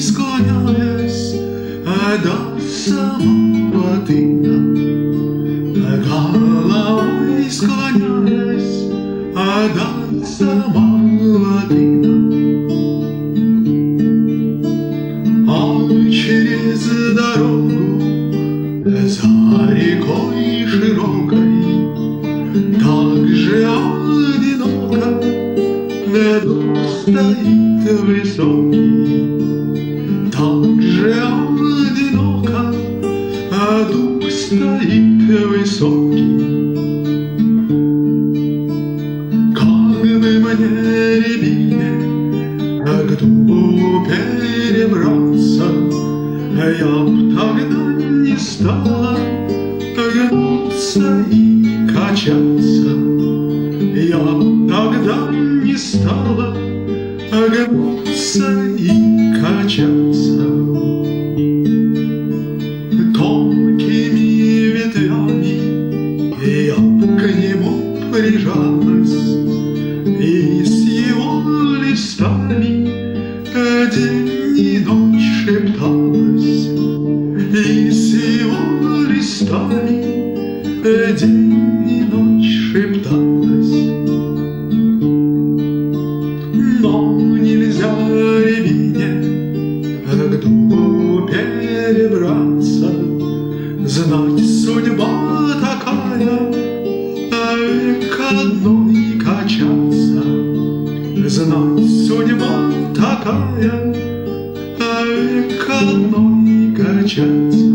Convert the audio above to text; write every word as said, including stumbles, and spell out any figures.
склоняясь до самого дна, головой склоняясь до самого дна. А через дорогу за рекой широкой так же одиноко дом стоит высокий, так же одиноко дом стоит высокий. Как бы мне, рябине, к дубу перебраться, я б тогда не стала гнуться и качаться, я б тогда не стала гнуться и качаться. Тонкими ветвями я к нему прижалась, и с его листами день и ночь шепталась, и с его листами день и ночь шепталась. Но нельзя рябине к дубу перебраться, знать судьба такая, век одной качаться, знать судьба такая, век одной качаться.